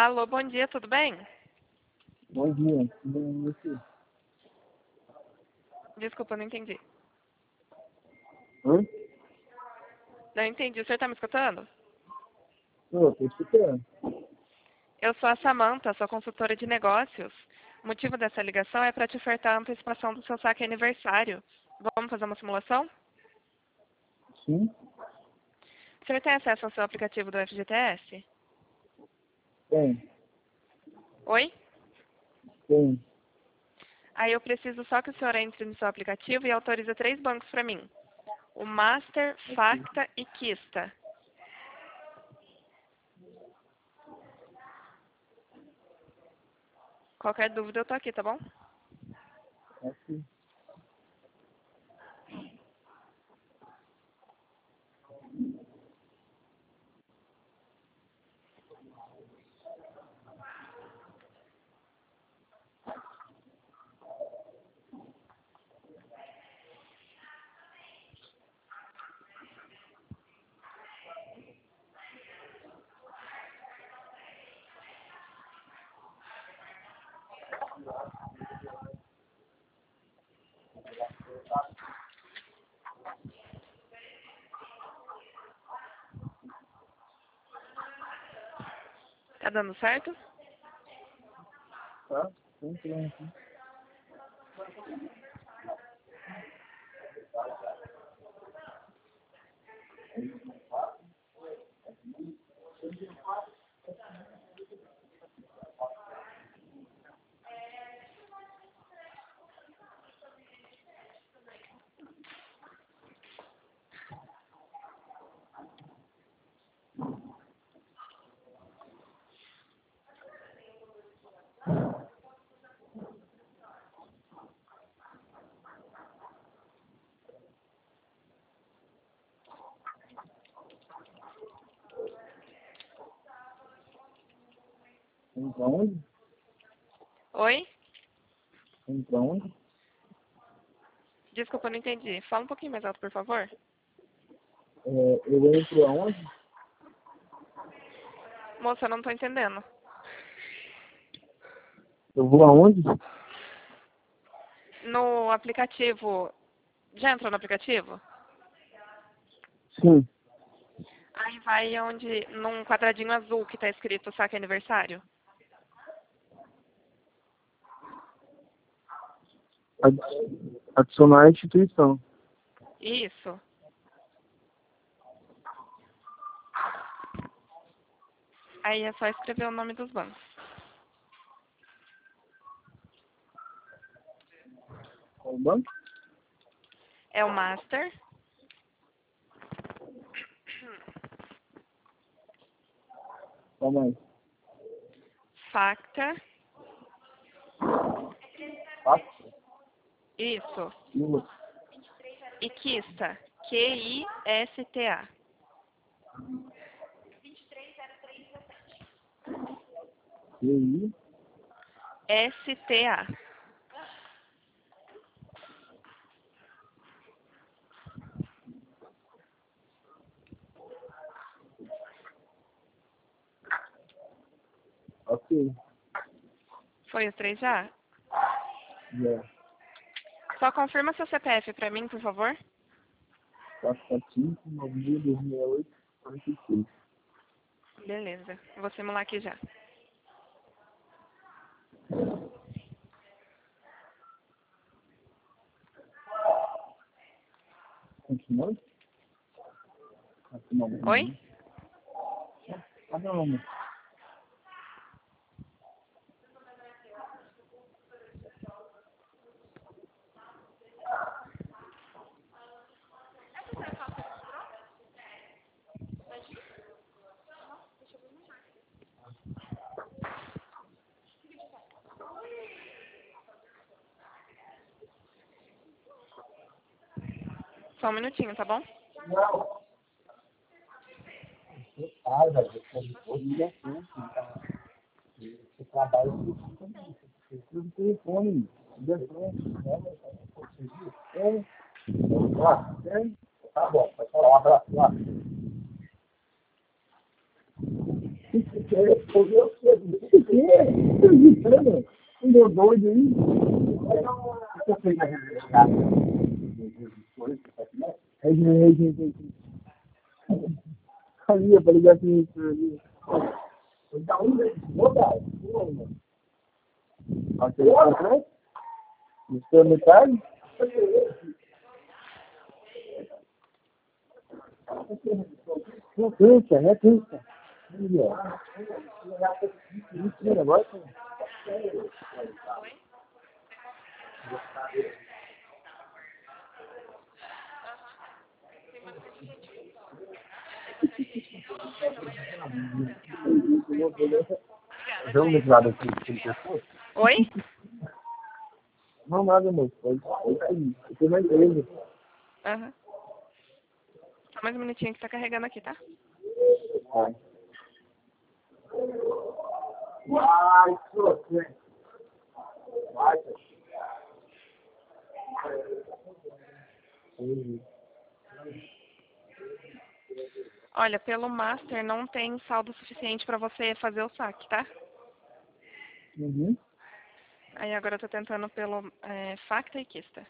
Alô, bom dia, tudo bem? Bom dia, tudo bem e você? Desculpa, não entendi. Oi? Não entendi, o senhor tá me escutando? Tô escutando. Eu sou a Samanta, sou consultora de negócios. O motivo dessa ligação é para te ofertar a antecipação do seu saque aniversário. Vamos fazer uma simulação? Sim? O senhor tem acesso ao seu aplicativo do FGTS? Tem, Oi? tem. Aí eu preciso só que o senhor entre no seu aplicativo e autorize 3 bancos para mim. O Master, Facta e Kista. Qualquer dúvida eu tô aqui, tá bom? Aqui. Tá dando certo? Tá? Tem problema aqui. Tem pra onde? Oi? Tem pra onde? Desculpa, eu não entendi. Fala um pouquinho mais alto, por favor. Eu entro aonde? Moça, eu não tô entendendo. Eu vou aonde? No aplicativo. Já entrou no aplicativo? Sim. Aí vai onde. Num quadradinho azul que tá escrito saque aniversário. Adicionar a instituição. Isso. Aí é só escrever o nome dos bancos. Qual o banco? É o Master, Qual mais? Facta, Fácil? isso. Lula. E Kista, Kista. TI. STA. Ok. Foi os 3 já? Já. Só confirma seu CPF pra mim, por favor. 445, 9668, 46. Beleza. Vou simular aqui já. Continuando? Oi? Cadê o nome? Só um minutinho, tá bom? Você trabalha com o telefone. Tá bom, vai falar um abraço lá. Não deu doido aí? Você fez a resgatada? Ali, para ligar assim, ali. Dá um deles, vou dar. Aquele comprou? Gostou da metade? Não cansa. Ali, ó. Mentira, agora. Vamos nesse lado aqui, Oi? não, nada, moço. Você vai empresa. Aham. Só mais um minutinho que tá carregando aqui, tá? Vai. Vai, você. Vai. Olha, pelo Master não tem saldo suficiente para você fazer o saque, tá? Uhum. Aí agora eu tô tentando pelo Facta e Kista.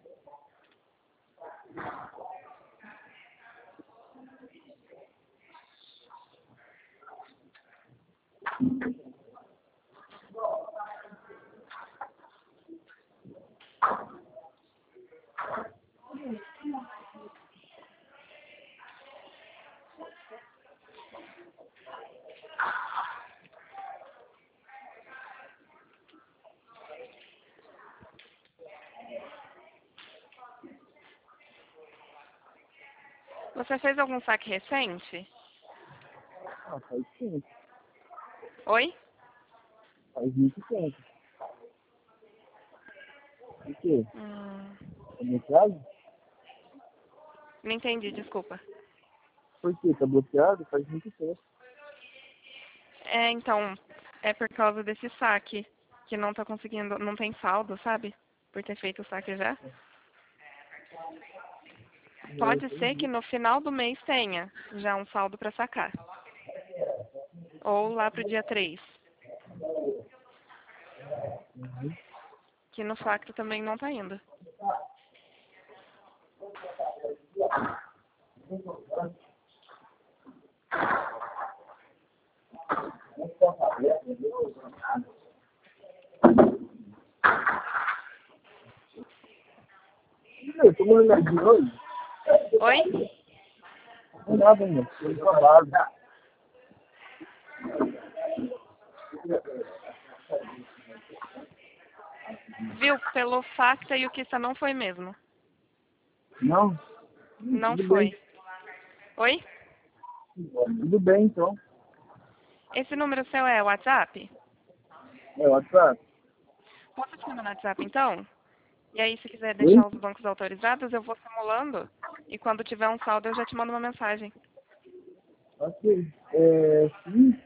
Você fez algum saque recente? Ah, faz tempo. Oi? Faz muito tempo. O quê? É meu caso? Não entendi, desculpa. Por quê? Tá bloqueado? Faz muito tempo. Então, é por causa desse saque que não tá conseguindo, não tem saldo, sabe? Por ter feito o saque já. Pode ser que no final do mês tenha já um saldo para sacar. Ou lá pro dia 3. Que no Facta também não tá indo. Eu tô molhadinho hoje. Oi? Não nada, moço. Eu trabalho. Viu? Pelo Facta e o Kista não foi mesmo. Não? Não Tudo bem. foi. Oi? Tudo bem, então. Esse número seu é WhatsApp? É WhatsApp. Posso te mandar no WhatsApp então? E aí, se quiser Oi? deixar os bancos autorizados, eu vou simulando. E quando tiver um saldo, eu já te mando uma mensagem. Ok. Sim.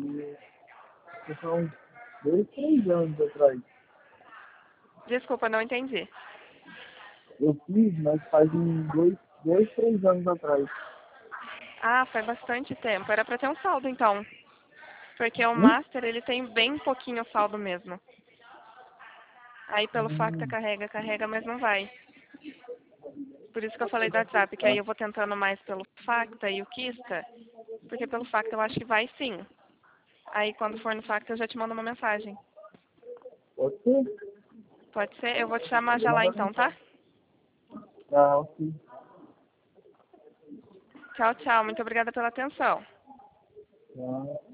São 2, 3 anos atrás. Desculpa, não entendi. Eu fiz, mas faz uns 2, 3 anos atrás. Ah, faz bastante tempo. Era pra ter um saldo, então. Porque o Hum? Master, ele tem bem pouquinho saldo mesmo. Aí pelo Facta carrega, mas não vai. Por isso que eu falei do WhatsApp, que aí eu vou tentando mais pelo Facta e o Kista. Porque pelo Facta eu acho que vai sim. Aí quando for no Facta eu já te mando uma mensagem. Pode ser? Pode ser? Eu vou te chamar já lá então, tá? Ah, ok. Tchau, tchau. Muito obrigada pela atenção. Ah.